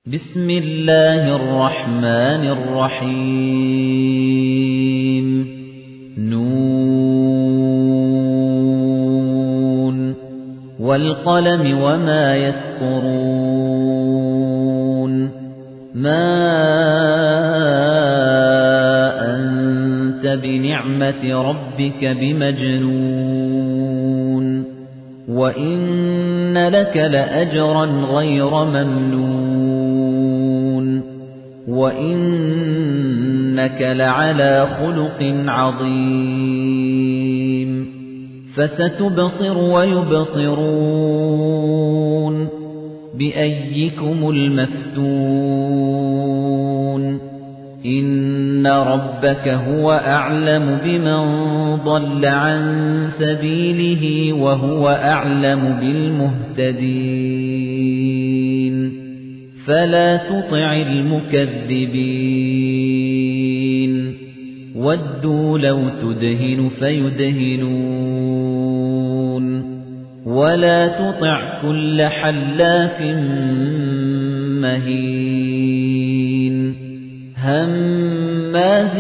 بسم الله الرحمن الرحيم نون والقلم وما يسطرون ما أنت بنعمة ربك بمجنون وإن لك لأجرا غير ممنون وَإِنَّكَ لَعَلَى خُلُقٍ عَظِيمٍ فَسَتُبْصِرُ وَيُبْصِرُونَ بِأَييِّكُمُ الْمَفْتُونُ إِنَّ رَبَّكَ هُوَ أَعْلَمُ بِمَنْ ضَلَّ عَن سَبِيلِهِ وَهُوَ أَعْلَمُ بِالْمُهْتَدِينَ فَلَا تُطِعِ الْمُكَذِّبِينَ وَدُّوا لَوْ تُدْهِنُ فَيُدْهِنُونَ وَلَا تُطِعْ كُلَّ حَلَّافٍ مَّهِينٍ هَمَّازٍ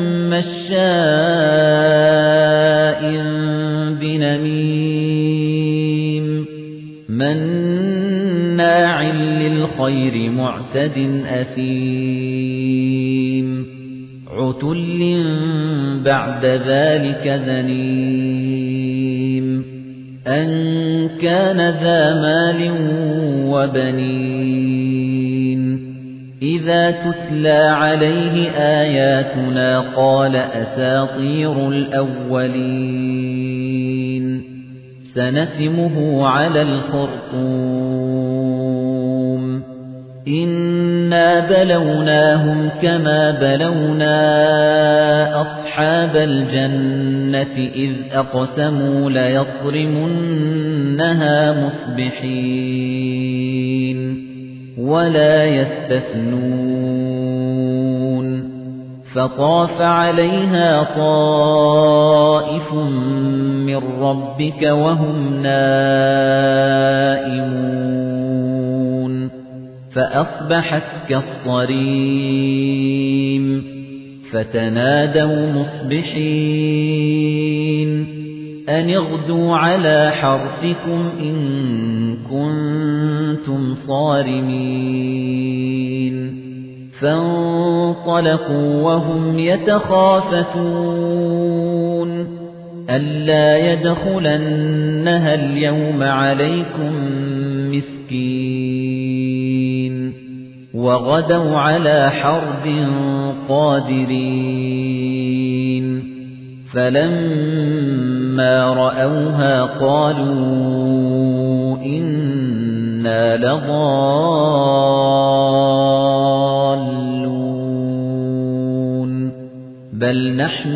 مَّشَّاءٍ بِنَمِيمٍ مَّنَّاعٍ لِّلْخَيْرِ مُعْتَدٍ أَثِيمٍ عُتُلٍّ بَعْدَ ذَلِكَ زَنِيمٍ أَن كَانَ ذَا مَالٍ وَبَنِينَ إِذَا تُتْلَى عَلَيْهِ آيَاتُنَا قَالَ أَسَاطِيرُ الْأَوَّلِينَ سَنَسِمُهُ عَلَى الْخُرْطُومِ إِنَّا بَلَوْنَاهُمْ كَمَا بَلَوْنَا أَصْحَابَ الْجَنَّةِ إِذْ أَقْسَمُوا لَيَصْرِمُنَّهَا مُصْبِحِينَ وَلَا يَسْتَثْنُونَ فَطَافَ عَلَيْهَا طَائِفٌ مِّن رَّبِّكَ وَهُمْ نَائِمُونَ فَأَصْبَحَتْ كَالصَّرِيمِ فَتَنَادَوْا مُصْبِحِينَ أَنِ اغْدُوا عَلَىٰ حَرْثِكُمْ إِن كُنتُمْ صَارِمِينَ فَانطَلَقُوا وَهُمْ يَتَخَافَتُونَ أَلَّا يَدْخُلَنَّهَا الْيَوْمَ عَلَيْكُمْ مِسْكِينٌ وَغَدَوْا عَلَىٰ حَرْدٍ قَادِرِينَ فَلَمَّا رَأَوْهَا قَالُوا إِنَّا لَضَالُّونَ بَلْ نَحْنُ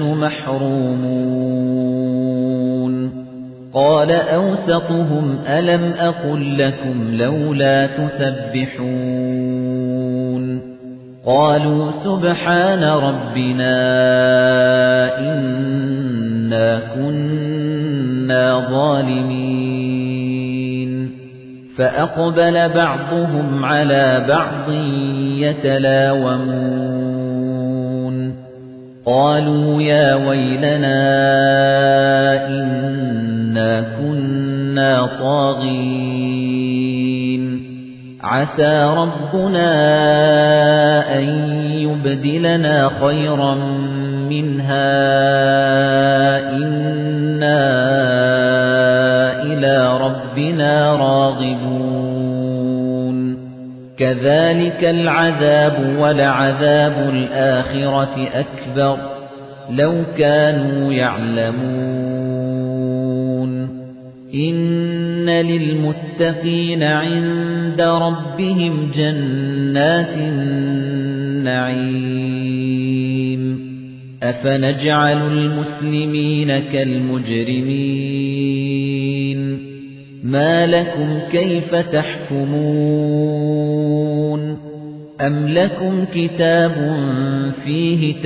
مَحْرُومُونَ قَالَ أَوْسَطُهُمْ أَلَمْ أَقُل لَّكُمْ لَوْلَا تُسَبِّحُونَ قَالُوا سُبْحَانَ رَبِّنَا إِنَّا كُنَّا ظَالِمِينَ فَأَقْبَلَ بَعْضُهُمْ عَلَىٰ بَعْضٍ يَتَلَاوَمُونَ قَالُوا يَا وَيْلَنَا إِنَّا كُنَّا طَاغِينَ عَسَى رَبُّنَا أَن يُبْدِلَنَا خَيْرًا مِنْهَا إِنَّا إِلَىٰ رَبِّنَا رَاغِبُونَ كَذَلِكَ الْعَذَابُ وَلَعَذَابُ الْآخِرَةِ أَكْبَرُ لَوْ كَانُوا يَعْلَمُونَ إِنَّ لِلْمُتَّقِينَ عِندَ رَبِّهِمْ جَنَّاتِ النَّعِيمِ أَفَنَجْعَلُ الْمُسْلِمِينَ كَالْمُجْرِمِينَ مَا لَكُمْ كَيْفَ تَحْكُمُونَ أَمْ لَكُمْ كِتَابٌ فِيهِ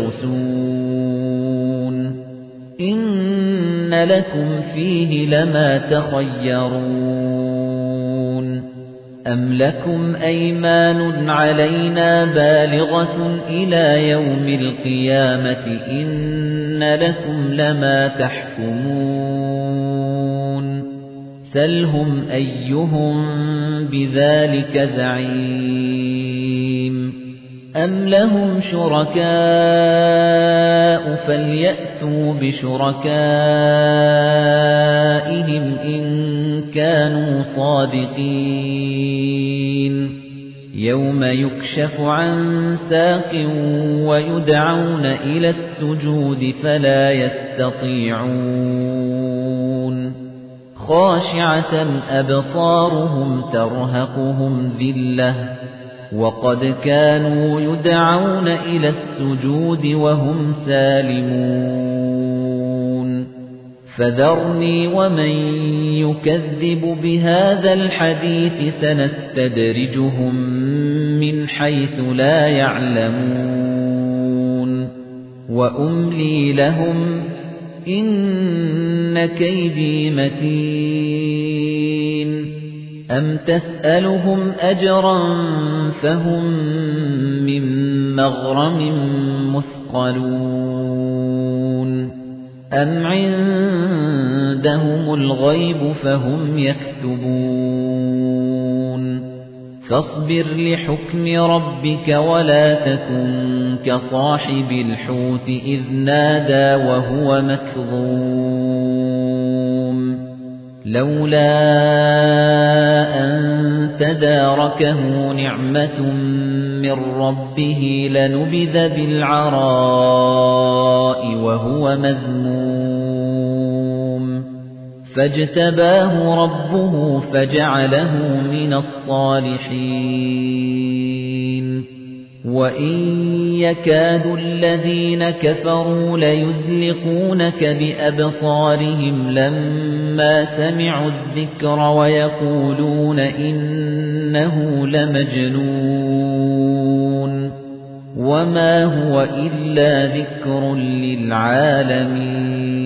تَدْرُسُونَ إِنَّ لَكُمْ فِيهِ لَمَا تَخَيَّرُونَ أَمْ لَكُمْ أَيْمَانٌ عَلَيْنَا بَالِغَةٌ إِلَى يَوْمِ الْقِيَامَةِ إِنَّ لَكُمْ لَمَا تَحْكُمُونَ سَلْهُمْ أَيُّهُم بِذَلِكَ زَعِيمٌ أَمْ لَهُمْ شُرَكَاءُ فَلْيَأْتُوا بِشُرَكَائِهِمْ إِن كَانُوا صَادِقِينَ يَوْمَ يُكْشَفُ عَن سَاقٍ وَيُدْعَوْنَ إِلَى السُّجُودِ فَلَا يَسْتَطِيعُونَ خَاشِعَةً أَبْصَارُهُمْ تَرْهَقُهُمْ ذِلَّةٌ وَقَدْ كَانُوا يُدْعَوْنَ إِلَى السُّجُودِ وَهُمْ سَالِمُونَ فَذَرْنِي وَمَن يُكَذِّبُ بِهَذَا الْحَدِيثِ سَنَسْتَدْرِجُهُم مِّنْ حَيْثُ لَا يَعْلَمُونَ وَأُمْلِي لَهُمْ إِنَّ كَيْدِي مَتِينٌ أَمْ تَسْأَلُهُمْ أَجْرًا فَهُمْ مِنْ مَغْرَمٍ مُثْقَلُونَ أَمْ عِندَهُمُ الْغَيْبُ فَهُمْ يَكْتُبُونَ فَاصْبِرْ لِحُكْمِ رَبِّكَ وَلَا تَكُنْ كَصَاحِبِ الْحُوتِ إِذْ نَادَى وَهُوَ مَكْظُومٌ لَوْلَا أَن تَدَارَكَهُ نِعْمَةٌ مِّن رَّبِّهِ لَنُبِذَ بِالْعَرَاءِ وَهُوَ مَذْمُومٌ فَاجْتَبَاهُ رَبُّهُ فَجَعَلَهُ مِنَ الصَّالِحِينَ وَإِن يَكَادُ الَّذِينَ كَفَرُوا لَيُزْلِقُونَكَ بِأَبْصَارِهِمْ لَمَّا سَمِعُوا الذِّكْرَ وَيَقُولُونَ إِنَّهُ لَمَجْنُونٌ وَمَا هُوَ إِلَّا ذِكْرٌ لِّلْعَالَمِينَ